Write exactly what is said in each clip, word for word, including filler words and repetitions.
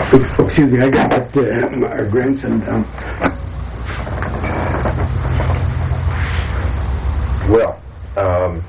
Excuse me, I got uh, my grandson down. Well, um,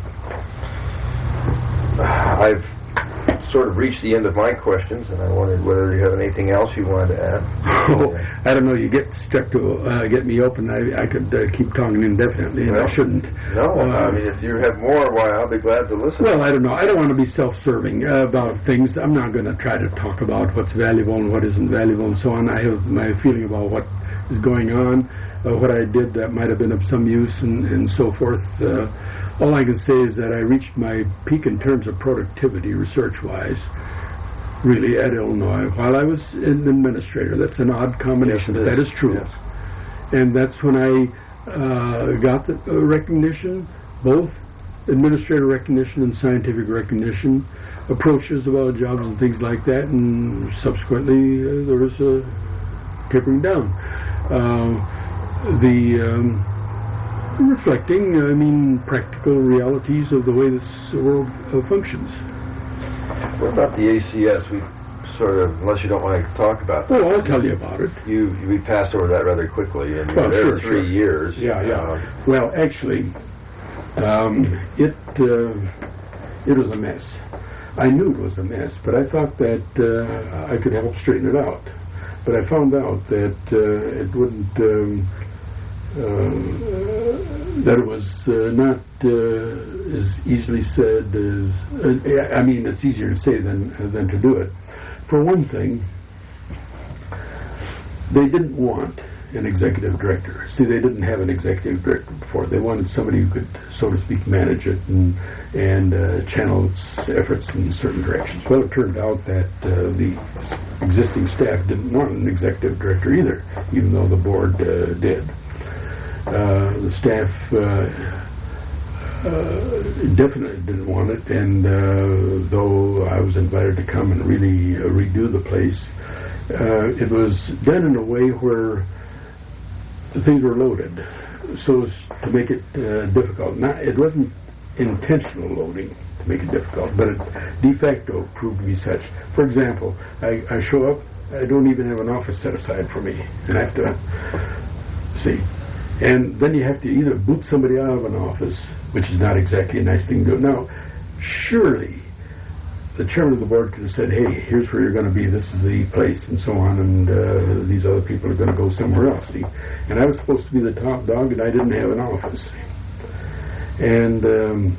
I've sort of reached the end of my questions, and I wondered whether you have anything else you wanted to add. Oh, I don't know. You get stuck to uh, get me open. I, I could uh, keep talking indefinitely, and well, I shouldn't. No, uh, I mean, if you have more, why, I'll be glad to listen. Well, I don't know. I don't want to be self-serving uh, about things. I'm not going to try to talk about what's valuable and what isn't valuable and so on. I have my feeling about what is going on, uh, what I did that might have been of some use, and, and so forth. Uh, all I can say is that I reached my peak in terms of productivity, research-wise, really, at Illinois, while I was an administrator. That's an odd combination, yes, but that is true. Yes. And that's when I uh, got the uh, recognition, both administrator recognition and scientific recognition, approaches about jobs and things like that, and subsequently uh, there was a tapering down. Uh, the um, reflecting, I mean, practical realities of the way this world uh, functions. What about the A C S? We sort of, unless you don't want to talk about that. Oh, I'll tell you about it. You, we passed over that rather quickly, and well, there sure, were three sure. years. Yeah, yeah. Um, well, actually, um, it uh, it was a mess. I knew it was a mess, but I thought that uh, I could help straighten it out. But I found out that uh, it wouldn't. Um, uh, that it was uh, not uh, as easily said as. Uh, I mean, it's easier to say than than to do it. For one thing, they didn't want an executive director. See, they didn't have an executive director before. They wanted somebody who could, so to speak, manage it and and uh, channel its efforts in certain directions. Well, it turned out that uh, the existing staff didn't want an executive director either, even though the board uh, did. Uh, the staff uh, uh, definitely didn't want it, and uh, though I was invited to come and really uh, redo the place, uh, it was done in a way where the things were loaded so as to make it uh, difficult. Not, it wasn't intentional loading to make it difficult, but it de facto proved to be such. For example, I, I show up, I don't even have an office set aside for me, and I have to see. And then you have to either boot somebody out of an office, which is not exactly a nice thing to do. Now, surely the chairman of the board could have said, hey, here's where you're going to be, this is the place, and so on, and uh, these other people are going to go somewhere else. See? And I was supposed to be the top dog, and I didn't have an office. And um,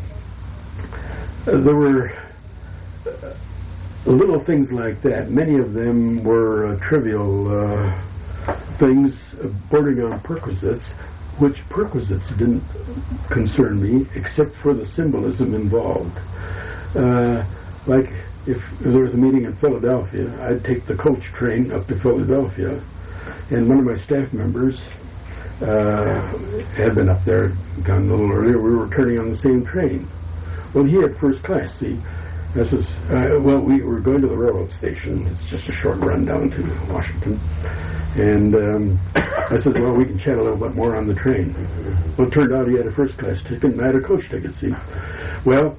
there were uh, little things like that. Many of them were uh, trivial uh, things uh, bordering on perquisites, which perquisites didn't concern me except for the symbolism involved. Uh, like if there was a meeting in Philadelphia, I'd take the coach train up to Philadelphia, and one of my staff members uh, had been up there, gone a little earlier. We were returning on the same train. Well, he had first class, see. I says, uh, well, we were going to the railroad station. It's just a short run down to Washington. And um, I said, well, we can chat a little bit more on the train. Well, it turned out he had a first class ticket and I had a coach ticket, see. Well,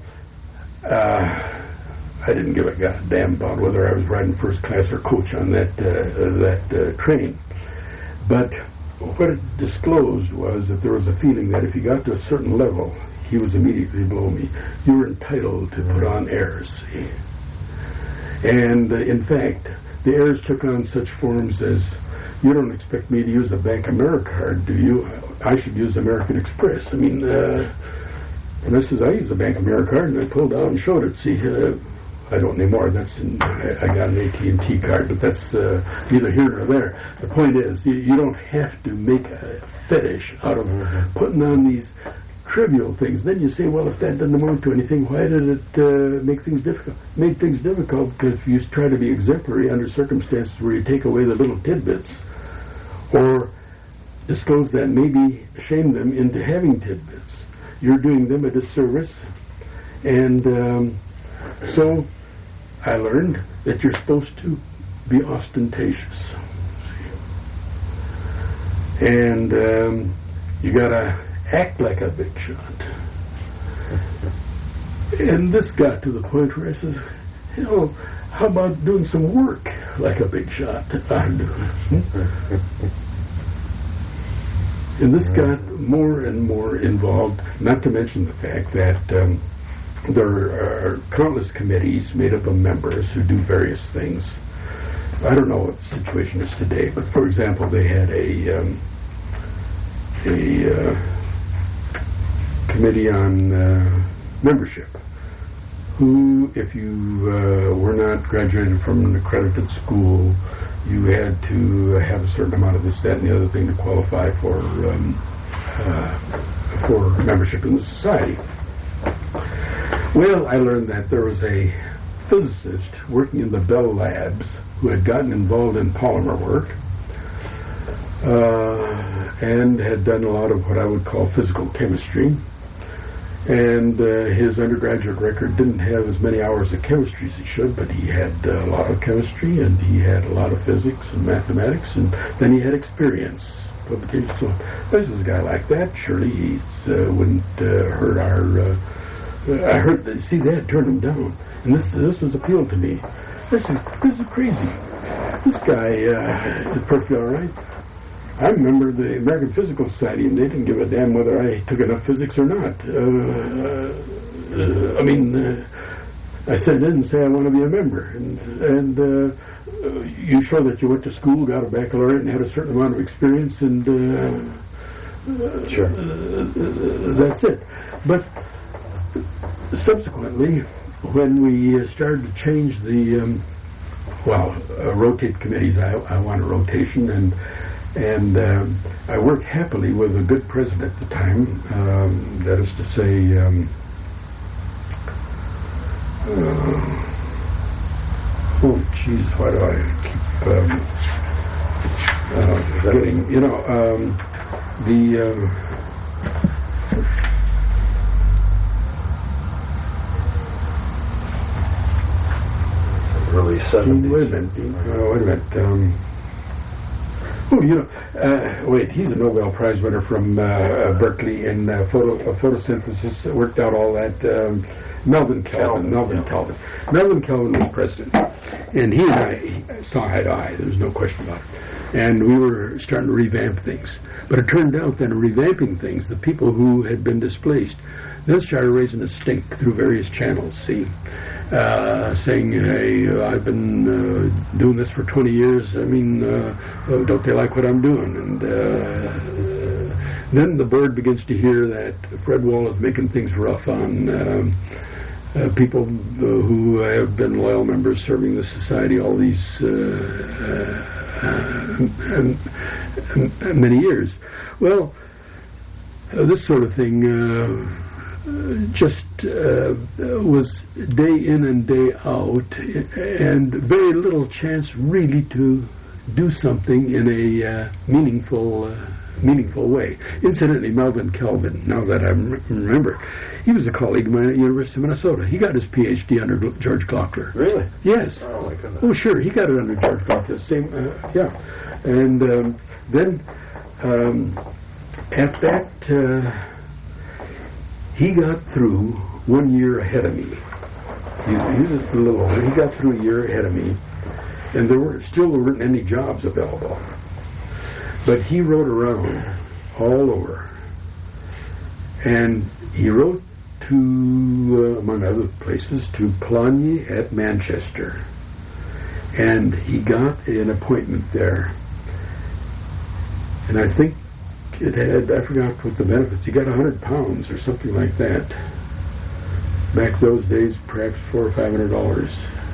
uh, I didn't give a goddamn about whether I was riding first class or coach on that, uh, that uh, train. But what it disclosed was that there was a feeling that if you got to a certain level, he was immediately below me. You were entitled to put on airs, see. And uh, in fact, the airs took on such forms as, you don't expect me to use a Bank America card, do you? I should use American Express. I mean, uh, and I says, I use a Bank America card, and I pulled out and showed it. See, uh, I don't anymore. That's in, I, I got an A T and T card, but that's uh, neither here nor there. The point is, you, you don't have to make a fetish out of putting on these trivial things. Then you say, well, if that doesn't amount to anything, why did it uh, make things difficult? Made things difficult because if you try to be exemplary under circumstances where you take away the little tidbits or disclose that, maybe shame them into having tidbits, you're doing them a disservice. And um, so I learned that you're supposed to be ostentatious. And um, you got to act like a big shot. And this got to the point where I says, you know, how about doing some work like a big shot? I'm doing. And this got more and more involved, not to mention the fact that um, there are countless committees made up of members who do various things. I don't know what the situation is today, but for example, they had a um, a uh, committee on uh, membership, who, if you uh, were not graduated from an accredited school, you had to have a certain amount of this, that, and the other thing to qualify for um, uh, for membership in the society. Well, I learned that there was a physicist working in the Bell Labs who had gotten involved in polymer work uh, and had done a lot of what I would call physical chemistry. And uh, his undergraduate record didn't have as many hours of chemistry as he should, but he had uh, a lot of chemistry, and he had a lot of physics and mathematics, and then he had experience. Publication. So this is a guy like that. Surely he uh, wouldn't uh, hurt our... Uh, I heard, that, see, they had turned him down, and this this was appealed to me. This is, this is crazy. This guy uh, is perfectly all right. I remember the American Physical Society, and they didn't give a damn whether I took enough physics or not. Uh, uh, I mean, uh, I said, didn't say I want to be a member. And, and uh, you show that you went to school, got a baccalaureate, and had a certain amount of experience, and uh, sure. uh, that's it. But subsequently, when we started to change the, um, well, uh, rotate committees, I, I want a rotation, and And um, I worked happily with a good president at the time. Um, that is to say, um, uh, oh, geez, why do I keep um, uh, getting, you know, um, the... Um, early seventies. Wait a minute. Uh, wait a minute. Um, Oh, you know, uh, wait, he's a Nobel Prize winner from uh, Berkeley in uh, photo, uh, photosynthesis, worked out all that. Um, Melvin Kelvin, Melvin Kelvin. Melvin Kelvin was president, and he and I saw eye to eye, there was no question about it. And we were starting to revamp things. But it turned out that in revamping things, the people who had been displaced then started raising a stink through various channels, see. Uh, saying, hey, uh, I've been uh, doing this for twenty years. I mean, uh, uh, don't they like what I'm doing? And uh, then the board begins to hear that Fred Wall is making things rough on um, uh, people uh, who have been loyal members serving the society all these uh, uh, uh, many years. Well, uh, this sort of thing uh, just uh, was day in and day out, and very little chance really to do something in a uh, meaningful uh, meaningful way. Incidentally, Melvin Kelvin, now that I m- remember, he was a colleague of mine at the University of Minnesota. He got his P H D under George Glockler. Really? Yes. Oh, my goodness. Oh, sure, he got it under George Glockler. Same, uh, yeah. And um, then um, at that... Uh, He got through one year ahead of me. He, he was a little older. He got through a year ahead of me, and there were still weren't any jobs available. But he rode around all over, and he wrote to, uh, among other places, to Polanyi at Manchester, and he got an appointment there. And I think it had, I forgot what the benefits, he got a hundred pounds or something like that. Back those days, perhaps four or five hundred dollars.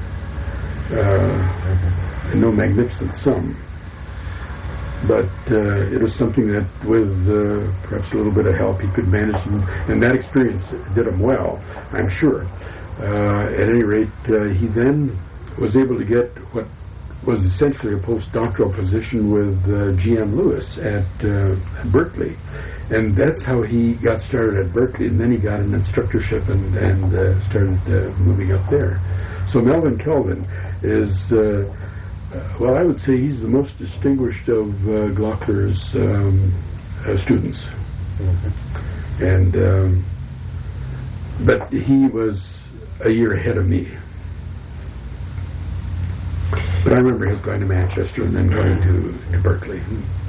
Uh, and no magnificent sum. But uh, it was something that with uh, perhaps a little bit of help he could manage, and, and that experience did him well, I'm sure. Uh, at any rate, uh, he then was able to get what was essentially a postdoctoral position with uh, G M Lewis at uh, Berkeley. And that's how he got started at Berkeley, and then he got an instructorship and, and uh, started uh, moving up there. So Melvin Kelvin is, uh, uh, well, I would say he's the most distinguished of uh, Glockler's um, uh, students. Mm-hmm. And, um, but he was a year ahead of me. But I remember his going to Manchester and then going to, to Berkeley.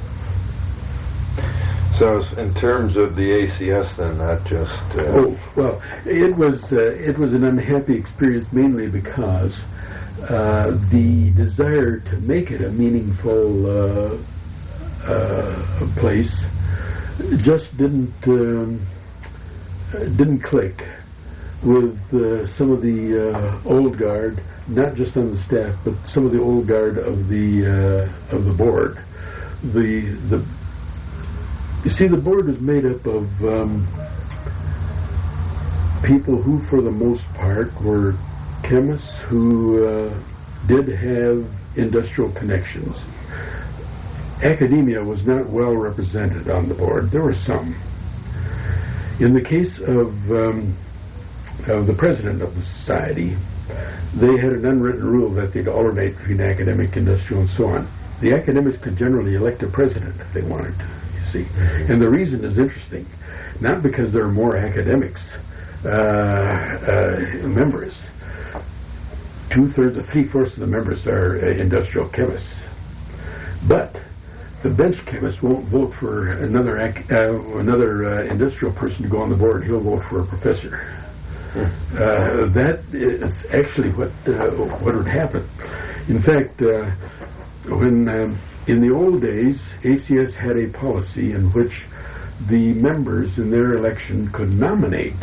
So, in terms of the A C S, then that just uh, oh well, it was uh, it was an unhappy experience mainly because uh, the desire to make it a meaningful uh, uh, place just didn't um, didn't click with uh, some of the uh, old guard, not just on the staff, but some of the old guard of the uh, of the board. The the You see, the board is made up of um, people who, for the most part, were chemists who uh, did have industrial connections. Academia was not well represented on the board. There were some. In the case of, um, of the president of the society, they had an unwritten rule that they'd alternate between academic, industrial, and so on. The academics could generally elect a president if they wanted to. See. And the reason is interesting, not because there are more academics uh, uh, members. Two-thirds or three-fourths of the members are uh, industrial chemists. But the bench chemist won't vote for another ac- uh, another uh, industrial person to go on the board. He'll vote for a professor. Uh, that is actually what uh, what would happen. In fact, uh, when um, in the old days, A C S had a policy in which the members in their election could nominate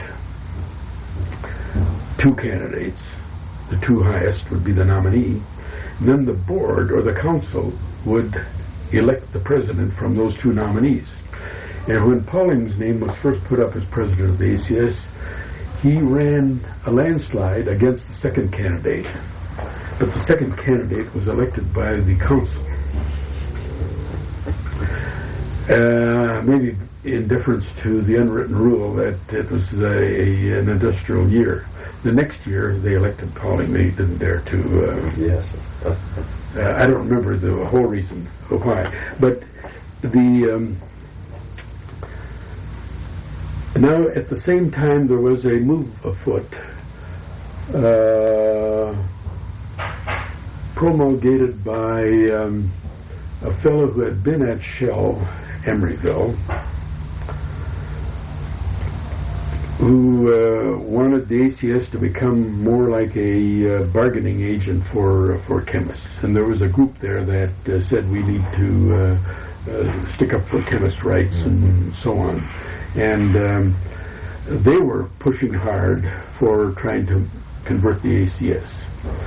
two candidates. The two highest would be the nominee. And then the board or the council would elect the president from those two nominees. And when Pauling's name was first put up as president of the A C S, he ran a landslide against the second candidate. But the second candidate was elected by the council. Uh, maybe in deference to the unwritten rule that it was a, a, an industrial year. The next year, they elected Pauling. They didn't dare to. Uh, yes. uh, I don't remember the whole reason why. But the um, now at the same time there was a move afoot, uh, promulgated by um, a fellow who had been at Shell, Emeryville, who uh, wanted the A C S to become more like a uh, bargaining agent for uh, for chemists. And there was a group there that uh, said we need to uh, uh, stick up for chemists' rights and so on. And um, they were pushing hard for trying to convert the A C S.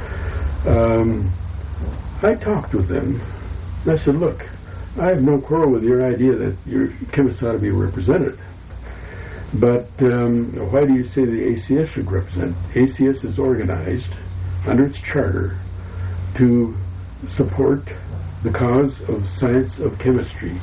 Um, I talked with them. I said, look, I have no quarrel with your idea that your chemists ought to be represented. But um, why do you say the A C S should represent? A C S is organized under its charter to support the cause of science of chemistry.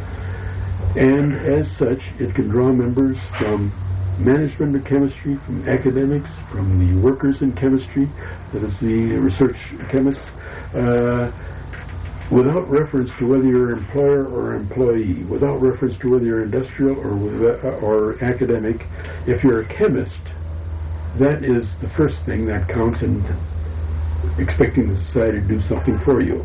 And as such, it can draw members from management of chemistry, from academics, from the workers in chemistry, that is the research chemists, uh, without reference to whether you're employer or employee, without reference to whether you're industrial or or academic. If you're a chemist, that is the first thing that counts in expecting the society to do something for you.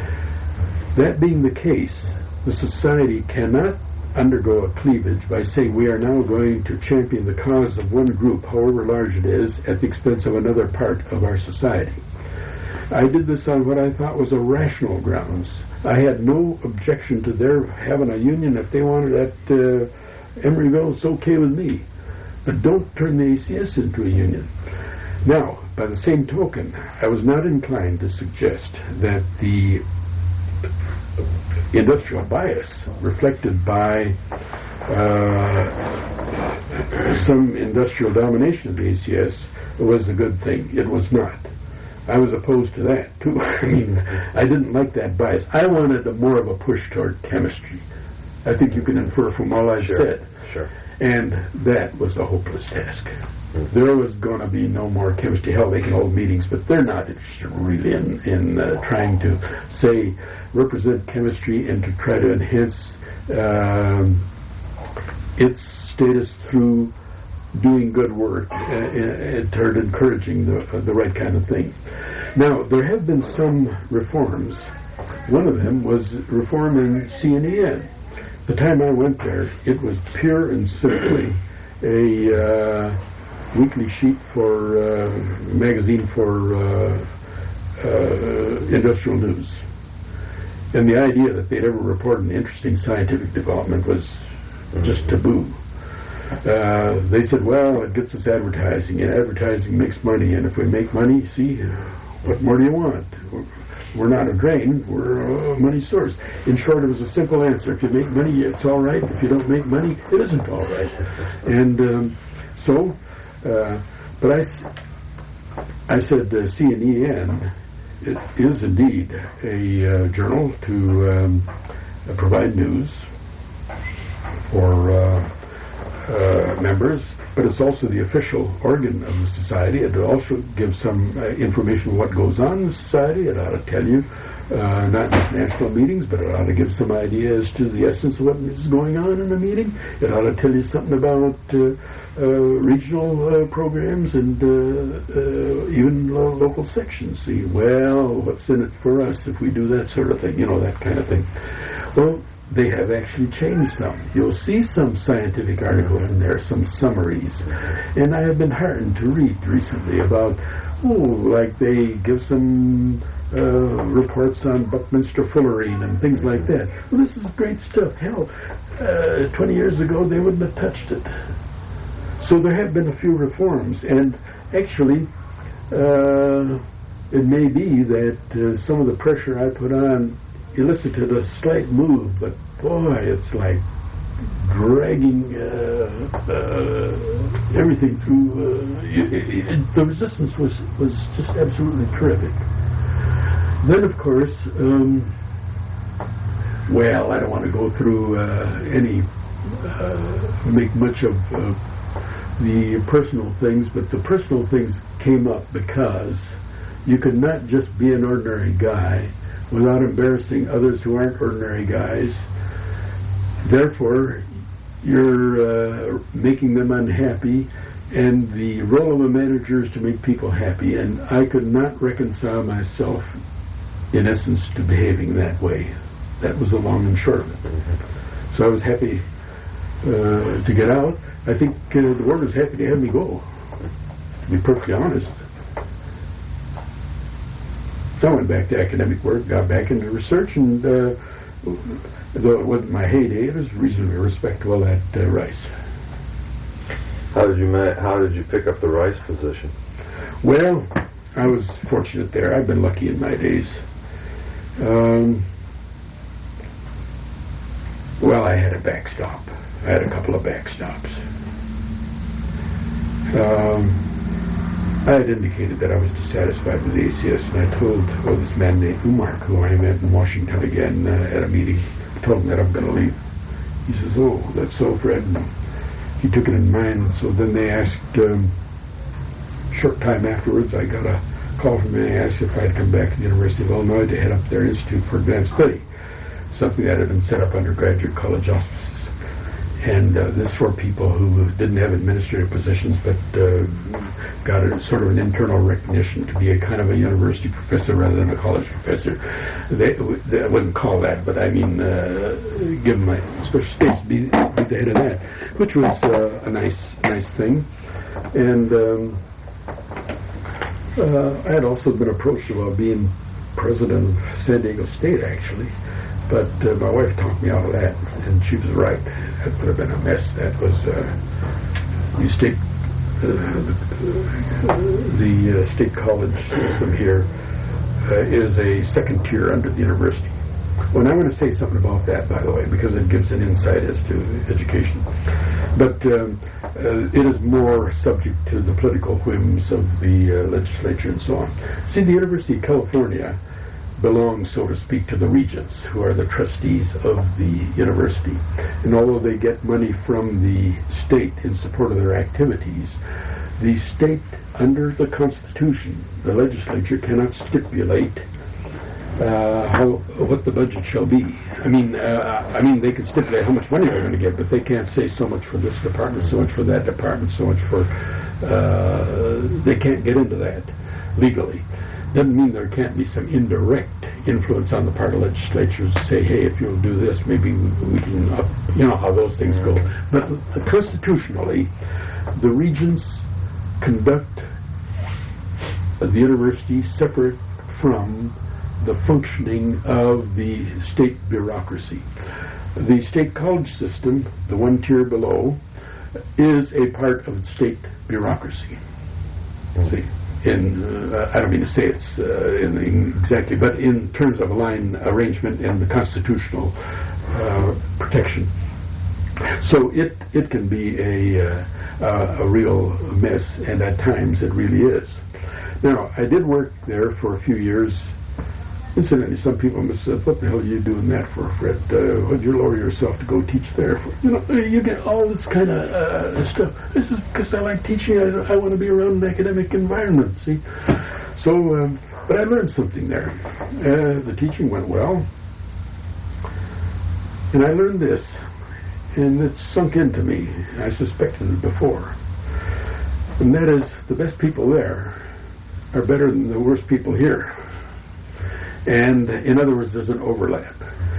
That being the case, the society cannot undergo a cleavage by saying we are now going to champion the cause of one group, however large it is, at the expense of another part of our society. I did this on what I thought was a rational grounds. I had no objection to their having a union. If they wanted at uh, Emeryville, it's okay with me. But don't turn the A C S into a union. Now, by the same token, I was not inclined to suggest that the industrial bias reflected by uh, some industrial domination of the A C S was a good thing. It was not. I was opposed to that, too. I mean, I didn't like that bias. I wanted a more of a push toward chemistry. I think you can infer from all I've sure, said. Sure. And that was a hopeless task. Mm-hmm. There was going to be no more chemistry. Hell, they can hold meetings, but they're not interested really in, in uh, trying to, say, represent chemistry and to try to enhance um, its status through doing good work uh, uh, toward encouraging the uh, the right kind of thing. Now, there have been some reforms. One of them was reforming C N E N. The time I went there, it was pure and simply a uh, weekly sheet for uh, magazine for uh, uh, industrial news. And the idea that they'd ever report an interesting scientific development was just taboo. Uh, they said, well, it gets us advertising, and advertising makes money, and if we make money, see, what more do you want? We're not a drain, we're a money source. In short, it was a simple answer. If you make money, it's all right. If you don't make money, it isn't all right. And um, so, uh, but I, I said uh, C N E N, it is indeed a uh, journal to um, uh, provide news for uh, uh, members, but it's also the official organ of the society. It also gives some uh, information on what goes on in the society. It ought to tell you, uh, not just national meetings, but it ought to give some idea as to the essence of what is going on in a meeting. It ought to tell you something about uh, uh, regional uh, programs and uh, uh, even lo- local sections. See, well, what's in it for us if we do that sort of thing, you know, that kind of thing. Well, they have actually changed some. You'll see some scientific articles in there, some summaries. And I have been heartened to read recently about, oh, like they give some uh, reports on Buckminster fullerene and things like that. Well, this is great stuff. Hell, uh, twenty years ago they wouldn't have touched it. So there have been a few reforms. And actually, uh, it may be that uh, some of the pressure I put on elicited a slight move, but boy, it's like dragging uh, uh, everything through. Uh, it, it, it, the resistance was, was just absolutely terrific. Then, of course, um, well, I don't want to go through uh, any, uh, make much of uh, the personal things, but the personal things came up because you could not just be an ordinary guy without embarrassing others who aren't ordinary guys. Therefore, you're uh, making them unhappy, and the role of a manager is to make people happy, and I could not reconcile myself, in essence, to behaving that way. That was the long and short of it. So I was happy uh, to get out. I think uh, the board was happy to have me go, to be perfectly honest. So I went back to academic work, got back into research, and uh, though it wasn't my heyday, it was reasonably respectable at uh, Rice. How did you ma- How did you pick up the Rice position? Well, I was fortunate there. I've been lucky in my days. Um, well, I had a backstop. I had a couple of backstops. Um, I had indicated that I was dissatisfied with the A C S, and I told well, this man named Umar, who I met in Washington again uh, at a meeting, I told him that I'm going to leave. He says, oh, that's so, Fred. And he took it in mind. So then they asked, um, short time afterwards, I got a call from them and asked if I'd come back to the University of Illinois to head up their Institute for Advanced Study, something that had been set up under graduate college auspices. And uh, this for people who didn't have administrative positions but uh, got a, sort of an internal recognition to be a kind of a university professor rather than a college professor. They, they I wouldn't call that, but I mean, uh, give my special states be, be the head of that, which was uh, a nice, nice thing. And um, uh, I had also been approached about being president of San Diego State, actually. But uh, my wife talked me out of that, and she was right. That would have been a mess. That was uh, the state, uh, the, the uh, state college system here uh, is a second tier under the university. Well, and I want to say something about that, by the way, because it gives an insight as to education. But um, uh, it is more subject to the political whims of the uh, legislature and so on. See, the University of California belongs, so to speak, to the regents, who are the trustees of the university. And although they get money from the state in support of their activities, the state, under the Constitution, the legislature cannot stipulate uh, how what the budget shall be. I mean, uh, I mean, they can stipulate how much money they're going to get, but they can't say so much for this department, so much for that department, so much for. Uh, they can't get into that legally. doesn't mean there can't be some indirect influence on the part of legislatures to say, hey, if you'll do this, maybe we can up, you know how those things go. But uh, constitutionally, the regents conduct the university separate from the functioning of the state bureaucracy. The state college system, the one tier below, is a part of the state bureaucracy. See, in uh, I don't mean to say it's uh, in the, exactly, but in terms of a line arrangement and the constitutional uh, protection. So it it can be a uh, uh, a real mess, and at times it really is. Now, I did work there for a few years. Incidentally, some people must say, what the hell are you doing that for, Fred? Uh, would you lower yourself to go teach there? For? You know, you get all this kind of uh, stuff. This is because I like teaching. I, I want to be around an academic environment, see? So, um, but I learned something there. Uh, the teaching went well. And I learned this, and it sunk into me. I suspected it before. And that is, the best people there are better than the worst people here. And in other words, there's an overlap.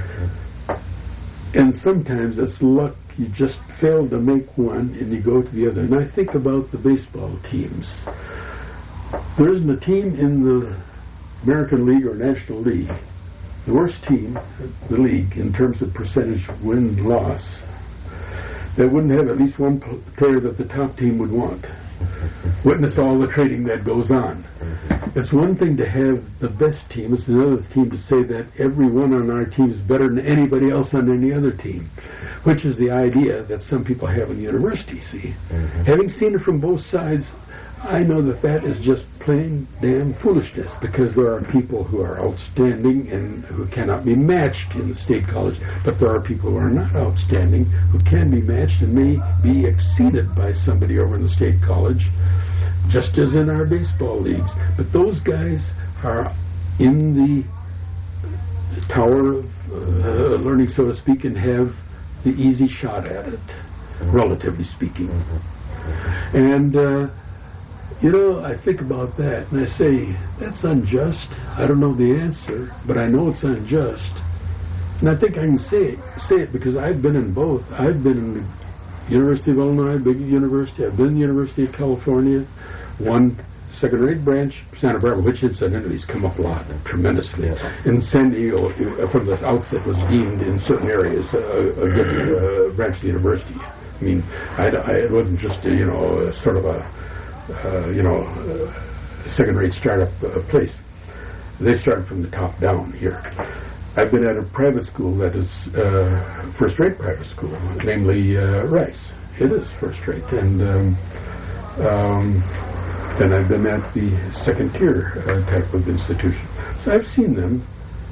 And sometimes it's luck. You just fail to make one and you go to the other. And I think about the baseball teams. There isn't a team in the American League or National League, the worst team, the league, in terms of percentage win-loss, that wouldn't have at least one player that the top team would want. Witness all the trading that goes on. It's one thing to have the best team. It's another team to say that everyone on our team is better than anybody else on any other team, which is the idea that some people have in the university, see. Mm-hmm. Having seen it from both sides, I know that that is just plain damn foolishness, because there are people who are outstanding and who cannot be matched in the state college, but there are people who are not outstanding who can be matched and may be exceeded by somebody over in the state college, just as in our baseball leagues. But those guys are in the tower of uh, learning, so to speak, and have the easy shot at it, relatively speaking. Mm-hmm. And uh, you know, I think about that, and I say, that's unjust. I don't know the answer, but I know it's unjust. And I think I can say it, say it because I've been in both. I've been in the University of Illinois, big university. I've been in the University of California, one second-rate branch, Santa Barbara, which incidentally has come up a lot, tremendously. Yeah. And San Diego, from the outset, was deemed in certain areas uh, a good uh, branch of the university. I mean, I, I, it wasn't just, a, you know, sort of a Uh, you know, uh, second-rate startup uh, place. They started from the top down here. I've been at a private school that is uh, first-rate private school, namely uh, Rice. It is first-rate. And um, um, then I've been at the second-tier uh, type of institution. So I've seen them,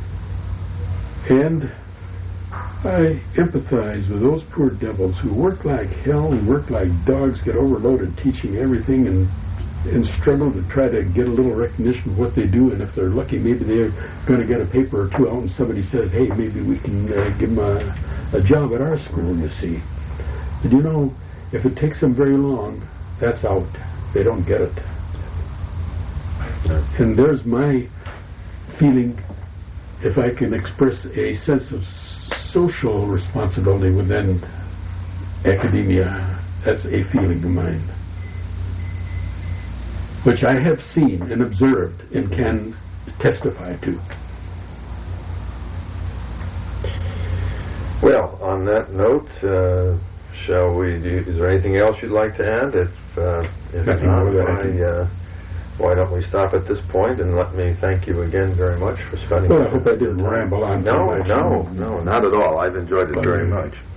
and I empathize with those poor devils who work like hell and work like dogs, get overloaded teaching everything, and and struggle to try to get a little recognition of what they do. And if they're lucky, maybe they're going to get a paper or two out and somebody says, hey, maybe we can uh, give them a, a job at our school, you see. But you know, if it takes them very long, that's out. They don't get it. And there's my feeling, if I can express a sense of social responsibility within academia, that's a feeling of mine, which I have seen and observed and can testify to. Well, on that note, uh, shall we do, is there anything else you'd like to add? If, uh, if Nothing not, more than why, uh, why don't we stop at this point, and let me thank you again very much for spending Well, I hope I didn't ramble on too No, much. no, no, not at all. I've enjoyed it very much.